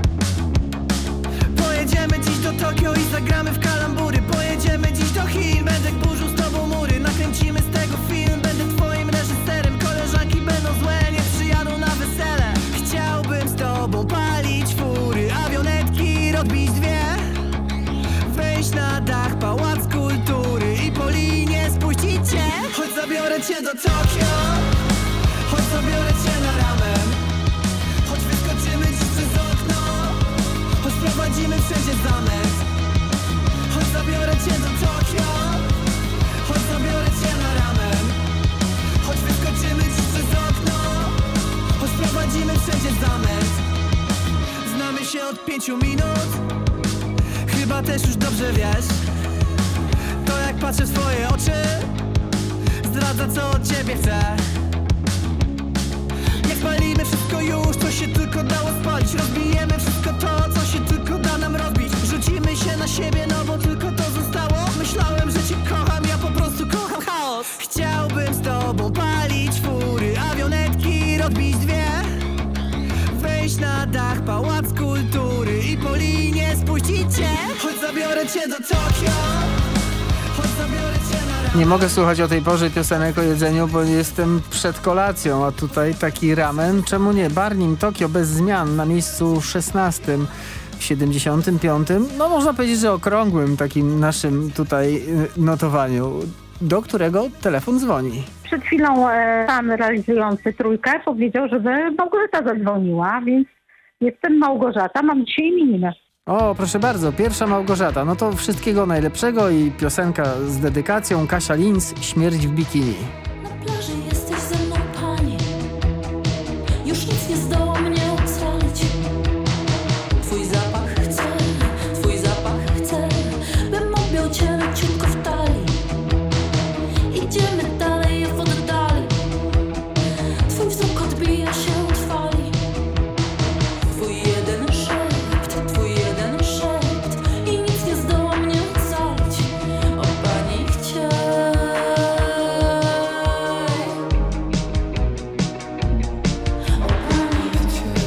Pojedziemy dziś do Tokio i zagramy w kalambury. Pojedziemy dziś do Chin, będę burzył z tobą mury. Nakręcimy z tego film, będę twoim reżyserem. Koleżanki będą złe, nie przyjadą na wesele. Chciałbym z tobą palić fury, awionetki rozbić dwie. Wejść na dach, pałac kultury i po linie spuścić cię. Chodź zabiorę cię do Tokio, chodź zabiorę cię na ramen. Chodź wyskoczymy dziś przez okno, chodź prowadzimy wszędzie zamek. Chodź zabiorę cię do Tokio, chodź zabiorę cię na ramen. Chodź wyskoczymy dziś przez okno, chodź prowadzimy wszędzie zamek. Znamy się od pięciu minut, chyba też już dobrze wiesz. To jak patrzę w twoje oczy, zdradza co od ciebie chcę. Nie spalimy wszystko już, co się tylko dało spalić. Rozbijemy wszystko to, co się tylko da nam rozbić. Rzucimy się na siebie, no bo tylko to zostało. Myślałem, że cię kocham, ja po prostu kocham chaos. Chciałbym z tobą palić fury, awionetki rozbić dwie. Wejść na dach, pałac kultury i po linie spuścić cię. Chodź zabiorę cię do Tokio, chodź zabiorę cię na ramen. Nie mogę słuchać o tej porze piosenek o jedzeniu, bo jestem przed kolacją, a tutaj taki ramen. Czemu nie? Barnim, Tokio bez zmian na miejscu szesnastym w siedemdziesiątym piątym. No można powiedzieć, że okrągłym takim naszym tutaj notowaniu, do którego telefon dzwoni. Przed chwilą e, pan realizujący trójkę powiedział, żeby Małgorzata zadzwoniła, więc jestem Małgorzata, mam dzisiaj imieniny. O, proszę bardzo, pierwsza Małgorzata. No to wszystkiego najlepszego i piosenka z dedykacją. Kasia Linz, Śmierć w bikini. Na plaży jesteś ze mną, panie. Już nic nie zdoła mnie ocalić. Twój zapach chcę, twój zapach chcę, bym objął cię leciutko w talii. Idziemy dalej w oddali. Twój wzrok odbija się od fali. Twój jeden szept, twój jeden szept i nic nie zdoła mnie ocalić. O pani chciej. O pani chciej.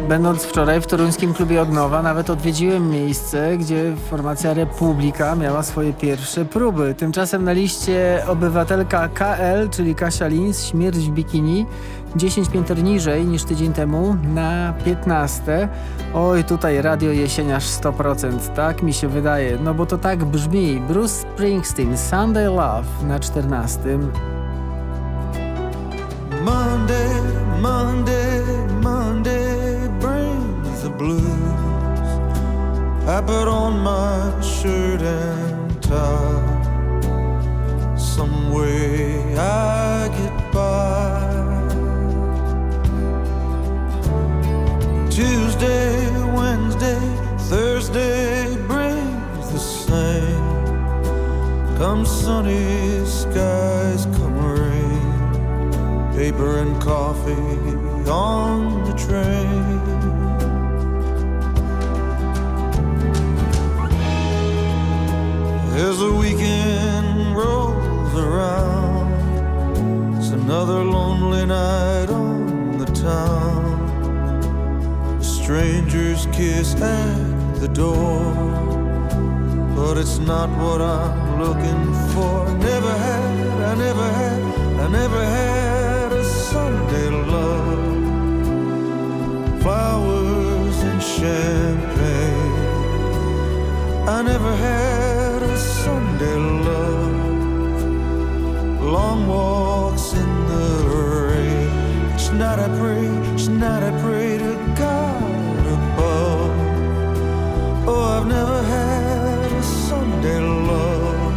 Będąc wczoraj w toruńskim klubie Odnowa, nawet odwiedziłem miejsce, gdzie formacja Republika miała swoje pierwsze próby. Tymczasem na liście obywatelka K L, czyli Kasia Lins, Śmierć w bikini, dziesięć pięter niżej niż tydzień temu, na piętnaste. Oj, tutaj radio jesieniarz sto procent, tak mi się wydaje, no bo to tak brzmi. Bruce Springsteen, Sunday Love na czternastym. Monday, Monday, Monday brings the blues. I put on my shirt and tie. Some way I get by. Tuesday, Wednesday, Thursday brings the same. Come sunny skies, come rain, paper and coffee on the train. As the weekend rolls around, it's another lonely night on the town. A stranger's kiss at the door, but it's not what I'm looking for. Never had, I never had, I never had a Sunday love. Flowers and champagne, I never had a Sunday love. Long walks in the rain, each night I pray, each night I pray to God above. Oh, I've never had a Sunday love.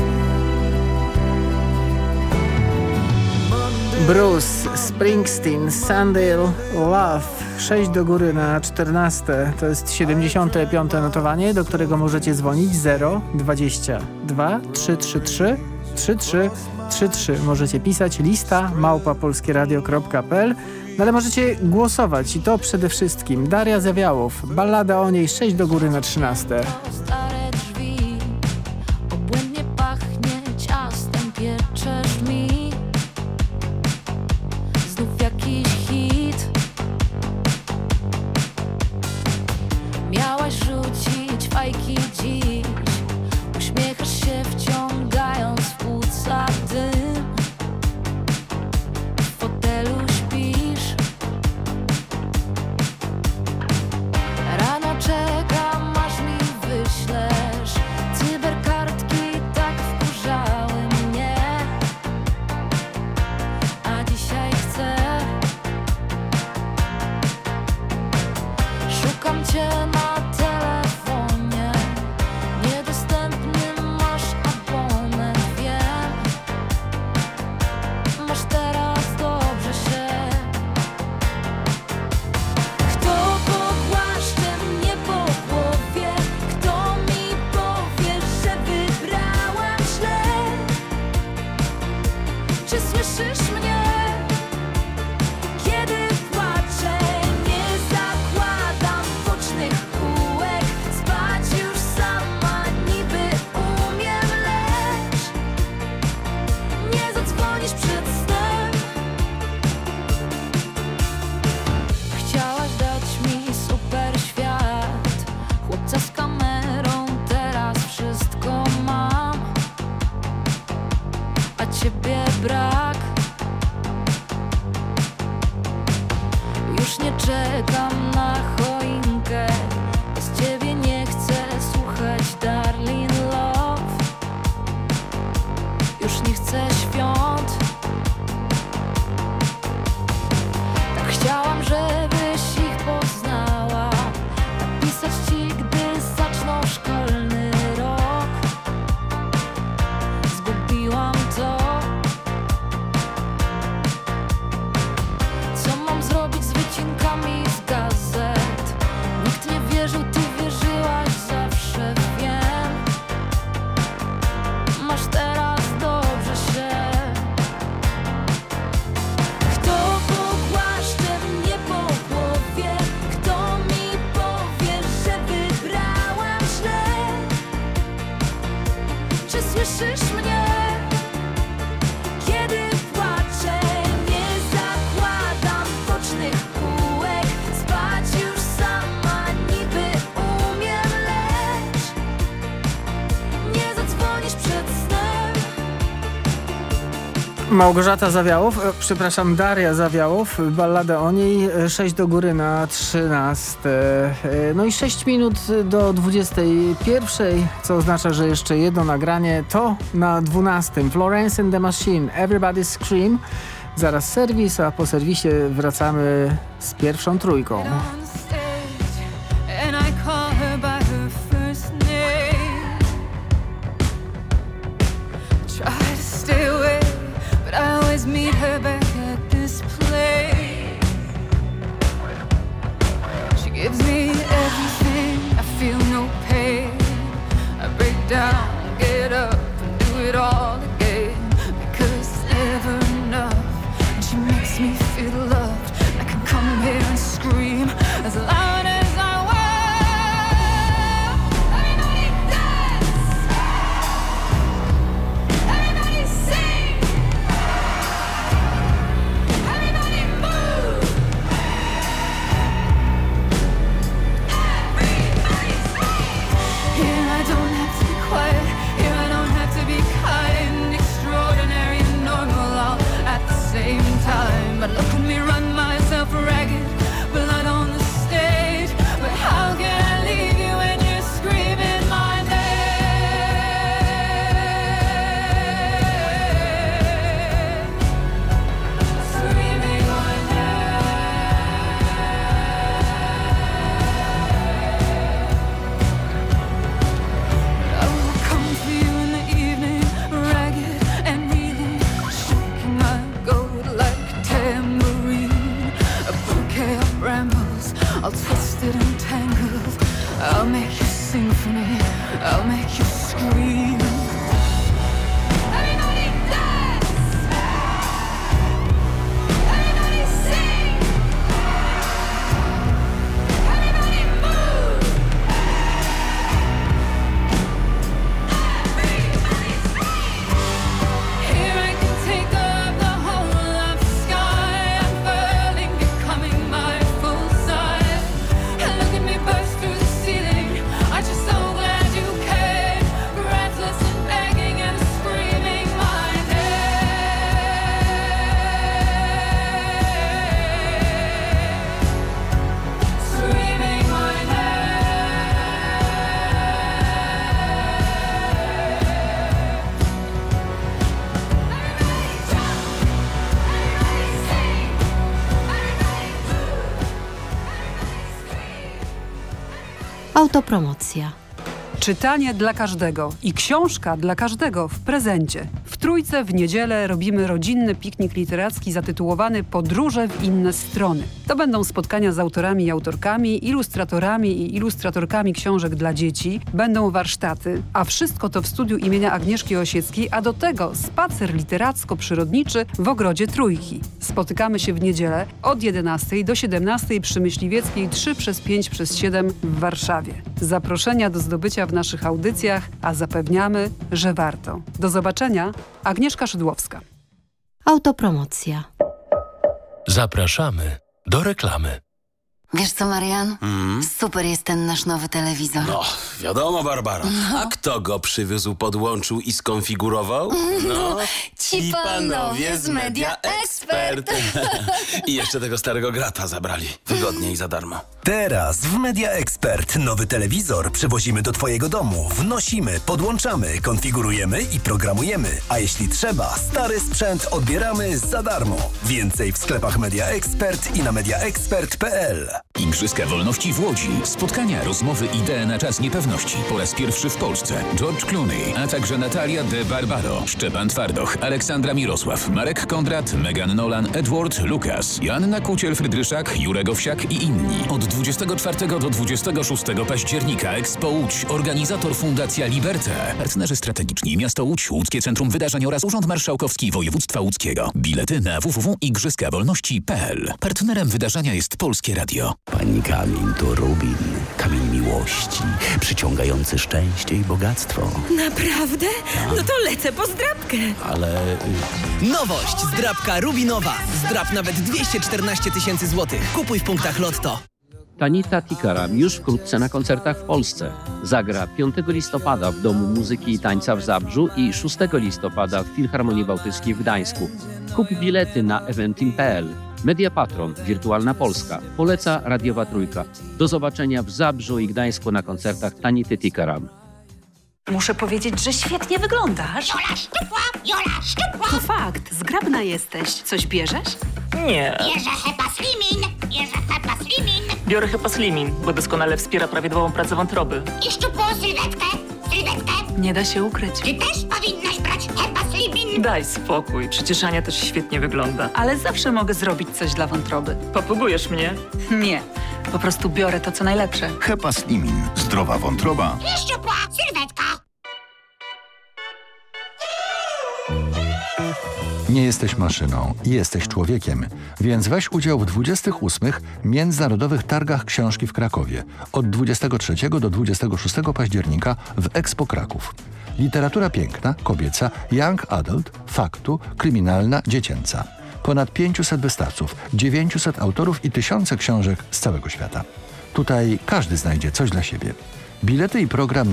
Bruce Springsteen, Sunday Love. sześć do góry na czternaste. To jest siedemdziesiąte piąte notowanie, do którego możecie dzwonić. Zero dwadzieścia dwa trzysta trzydzieści trzy trzydzieści trzy trzydzieści trzy. Możecie pisać lista małpa polskieradio kropka p l. No ale możecie głosować i to przede wszystkim. Daria Zawiałow, ballada o niej, sześć do góry na trzynaste. Stare drzwi, obłędnie pachnie ciastem, pieczesz mi. Znów jakiś hit. Miałaś rzucić fajki dziś. Uśmiechasz się, wciągając w płuca dym. W fotelu śpisz. Rano czekam, aż mi wyślesz cyberkartki, tak wkurzały mnie. A dzisiaj chcę. Szukam cię na telefonie, niedostępny masz abonent, wiem. Masz teraz dobrze się. Kto pogłaszcze mnie po głowie? Kto mi powie, że wybrałam źle? Czy słyszysz mnie? Kiedy płaczę, nie zakładam bocznych kółek. Spać już sama niby umiem, lecz nie zadzwonisz przed snem. Chciałaś dać mi super świat, chłopca z kamerą, teraz wszystko mam, a ciebie brak. Już nie czekam na choinkę, bez ciebie nie chcę słuchać Darling Love. Już nie chcę świąt. Tak chciałam, żebyś ich poznała, napisać ci, gdy zaczną szkolny rok. Zgubiłam to. Co mam zrobić z wycinkami z gazet? Małgorzata Zawiałow, e, przepraszam, Daria Zawiałow, ballada o niej, sześć do góry na trzynaste. E, no i sześć minut do dwudziestej pierwszej, co oznacza, że jeszcze jedno nagranie, to na dwunastym. Florence and the Machine, Everybody Scream. Zaraz serwis, a po serwisie wracamy z pierwszą trójką. Meet her back at this place. She gives me everything, I feel no pain. I break down, get up and do it all again. Because it's never enough, and she makes me feel loved. I can come here and scream as loud as I want. Everybody dance, everybody sing. But look at me run myself ragged, blood on the stage. But how can I leave you when you're screaming my name? Screaming my name. I will come for you in the evening, ragged and reeling, shaking my gold like tambourine, a bouquet of brambles, all twisted and tangled. I'll make you sing for me, I'll make you scream. Everybody dance, everybody sing, everybody move, everybody scream. Here I can take up the whole of the sky, unfurling, becoming my full size. And look at me burst through the ceiling, aren't you so glad you came? Breathless and begging and screaming my name. Screaming my Autopromocja. Czytanie dla każdego i książka dla każdego w prezencie. W Trójce w niedzielę robimy rodzinny piknik literacki zatytułowany Podróże w inne strony. To będą spotkania z autorami i autorkami, ilustratorami i ilustratorkami książek dla dzieci. Będą warsztaty, a wszystko to w studiu imienia Agnieszki Osieckiej, a do tego spacer literacko-przyrodniczy w ogrodzie Trójki. Spotykamy się w niedzielę od jedenastej do siedemnastej przy Myśliwieckiej trzy przez pięć przez siedem w Warszawie. Zaproszenia do zdobycia w naszych audycjach, a zapewniamy, że warto. Do zobaczenia. Agnieszka Szydłowska. Autopromocja. Zapraszamy do reklamy. Wiesz co, Marian? Mm. Super jest ten nasz nowy telewizor. No, wiadomo, Barbara. No. A kto go przywiózł, podłączył i skonfigurował? No, ci panowie z Media Expert. I jeszcze tego starego grata zabrali. Wygodnie i za darmo. Teraz w Media Expert nowy telewizor przywozimy do twojego domu. Wnosimy, podłączamy, konfigurujemy i programujemy. A jeśli trzeba, stary sprzęt odbieramy za darmo. Więcej w sklepach Media Expert i na mediaexpert kropka p l. Igrzyska Wolności w Łodzi. Spotkania, rozmowy, idee na czas niepewności. Po raz pierwszy w Polsce. George Clooney, a także Natalia de Barbaro, Szczepan Twardoch, Aleksandra Mirosław, Marek Kondrat, Megan Nolan, Edward Lucas, Joanna Kuciel-Frydryszak, Jurek Owsiak i inni. Od dwudziestego czwartego do dwudziestego szóstego października Expo Łódź. Organizator Fundacja Liberté. Partnerzy strategiczni Miasto Łódź, Łódzkie Centrum Wydarzeń oraz Urząd Marszałkowski Województwa Łódzkiego. Bilety na w w w kropka igrzyska wolności kropka p l. Partnerem wydarzenia jest Polskie Radio. Pani kamień to rubin, kamień miłości, przyciągający szczęście i bogactwo. Naprawdę? No to lecę po zdrabkę. Ale... Nowość! Zdrabka rubinowa. Zdrab nawet dwieście czternaście tysięcy złotych. Kupuj w punktach Lotto. Tanita Tikaram już wkrótce na koncertach w Polsce. Zagra piątego listopada w Domu Muzyki i Tańca w Zabrzu i szóstego listopada w Filharmonii Bałtyckiej w Gdańsku. Kup bilety na eventim kropka p l. Media Patron, Wirtualna Polska. Poleca Radiowa Trójka. Do zobaczenia w Zabrzu i Gdańsku na koncertach Tanity Tikaram. Muszę powiedzieć, że świetnie wyglądasz. Jola szczupła, Jola szczupła. To fakt, zgrabna jesteś. Coś bierzesz? Nie. Bierze Hepa Slimin, bierze Hepa Slimin. Biorę Hepa Slimin, bo doskonale wspiera prawidłową pracę wątroby. I szczupłą sylwetkę, sylwetkę. Nie da się ukryć. Ty też powinnaś brać Hepa Slimin. Daj spokój, przecież Ania też świetnie wygląda. Ale zawsze mogę zrobić coś dla wątroby. Popugujesz mnie? Nie, po prostu biorę to, co najlepsze. Hepa Slimin. Zdrowa wątroba. I szczupła sylwetka. Nie jesteś maszyną, jesteś człowiekiem, więc weź udział w dwudziestych ósmych Międzynarodowych Targach Książki w Krakowie od dwudziestego trzeciego do dwudziestego szóstego października w Expo Kraków. Literatura piękna, kobieca, young adult, faktu, kryminalna, dziecięca. Ponad pięciuset wystawców, dziewięciuset autorów i tysiące książek z całego świata. Tutaj każdy znajdzie coś dla siebie. Bilety i program